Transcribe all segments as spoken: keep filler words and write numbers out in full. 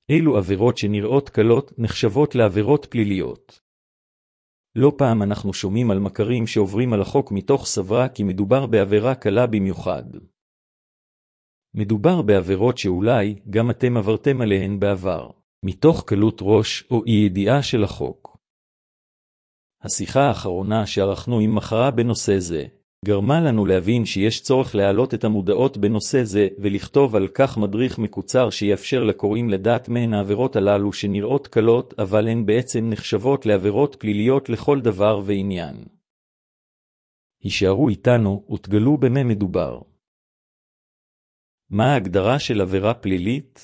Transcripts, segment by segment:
אילו עבירות שנראות קלות נחשבות לעבירות פליליות. לא פעם אנחנו שומעים על מכרים שעוברים על החוק מתוך סברה כי מדובר בעבירה קלה במיוחד. מדובר בעבירות שאולי גם אתם עברתם עליהן בעבר, מתוך קלות ראש או אי ידיעה של החוק. השיחה האחרונה שערכנו עם מחרה בנושא זה, גרמה לנו להבין שיש צורך להעלות את המודעות בנושא זה ולכתוב על כך מדריך מקוצר שיאפשר לקוראים לדעת מהן העבירות הללו שנראות קלות אבל הן בעצם נחשבות לעבירות פליליות לכל דבר ועניין. הישארו איתנו ותגלו במה מדובר. מה ההגדרה של עבירה פלילית?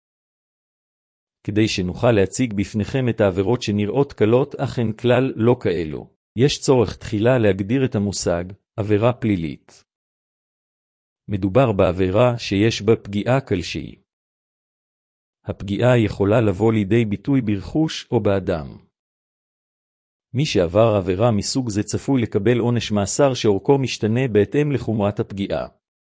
כדי שנוכל להציג בפניכם את העבירות שנראות קלות אך הן כלל לא כאלו, יש צורך תחילה להגדיר את המושג עבירה פלילית. מדובר בעבירה שיש בה פגיעה כלשהי. הפגיעה יכולה לבוא לידי ביטוי ברכוש או באדם. מי שעבר עבירה מסוג זה צפוי לקבל עונש מאסר שאורכו משתנה בהתאם לחומרת הפגיעה.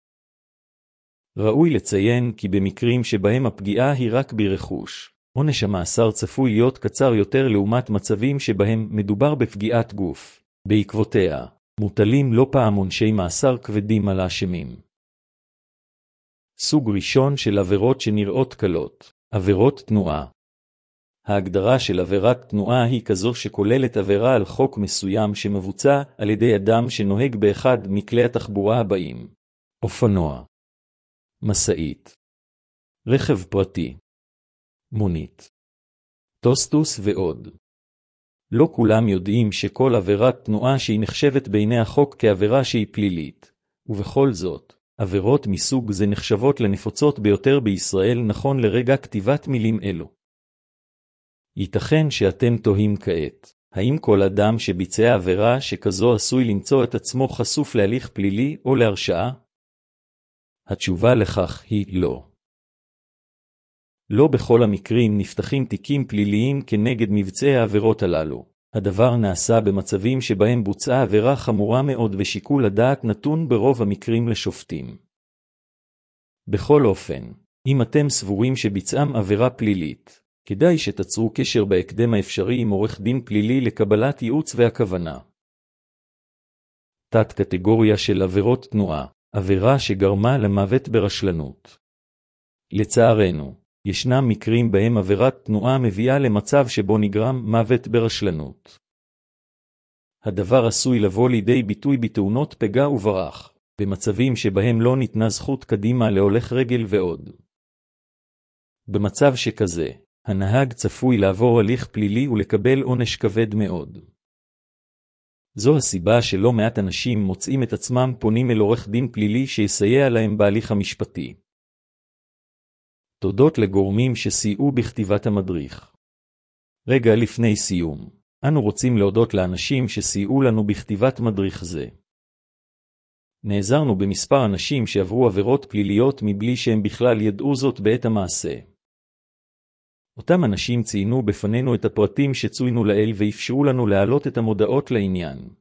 ראוי לציין כי במקרים שבהם הפגיעה היא רק ברכוש, עונש המאסר צפוי להיות קצר יותר לעומת מצבים שבהם מדובר בפגיעת גוף. בעקבותיה, מוטלים לא פעם עונשי מאסר כבדים על האשמים. סוג ראשון של עבירות שנראות קלות, עבירות תנועה. ההגדרה של עבירת תנועה היא כזו שכוללת עבירה על חוק מסוים שמבוצע על ידי אדם שנוהג באחד מכלי התחבורה הבאים: אופנוע, מסעית, רכב פרטי, מונית, טוסטוס ועוד. לא כולם יודעים שכל עבירת תנועה שהיא נחשבת בעיני החוק כעבירה שהיא פלילית, ובכל זאת, עבירות מסוג זה נחשבות לנפוצות ביותר בישראל נכון לרגע כתיבת מילים אלו. ייתכן שאתם תוהים כעת, האם כל אדם שביצע עבירה שכזו עשוי למצוא את עצמו חשוף להליך פלילי או להרשעה? התשובה לכך היא לא. לא בכל המקרים נפתחים תיקים פליליים כנגד מבצעי העבירות הללו. הדבר נעשה במצבים שבהם בוצעה עבירה חמורה מאוד ושיקול הדעת נתון ברוב המקרים לשופטים. בכל אופן, אם אתם סבורים שביצעם עבירה פלילית, כדאי שתצרו קשר בהקדם האפשרי עם עורך דין פלילי לקבלת ייעוץ והכוונה. תת קטגוריה של עבירות תנועה, עבירה שגרמה למוות ברשלנות. לצערנו, ישנם מקרים בהם עבירת תנועה מביאה למצב שבו נגרם מוות ברשלנות. הדבר עשוי לבוא לידי ביטוי בתאונות פגע וברח, במצבים שבהם לא ניתנה זכות קדימה להולך רגל ועוד. במצב שכזה, הנהג צפוי לעבור הליך פלילי ולקבל עונש כבד מאוד. זו הסיבה שלא מעט אנשים מוצאים את עצמם פונים אל עורך דין פלילי שיסייע להם בהליך המשפטי. תודות לגורמים שסייעו בכתיבת המדריך. רגע לפני סיום, אנו רוצים להודות לאנשים שסייעו לנו בכתיבת מדריך זה. נעזרנו במספר אנשים שעברו עבירות פליליות מבלי שהם בכלל ידעו זאת בעת המעשה. אותם אנשים ציינו בפנינו את הפרטים שצוינו לעיל ואפשרו לנו להעלות את המודעות לעניין.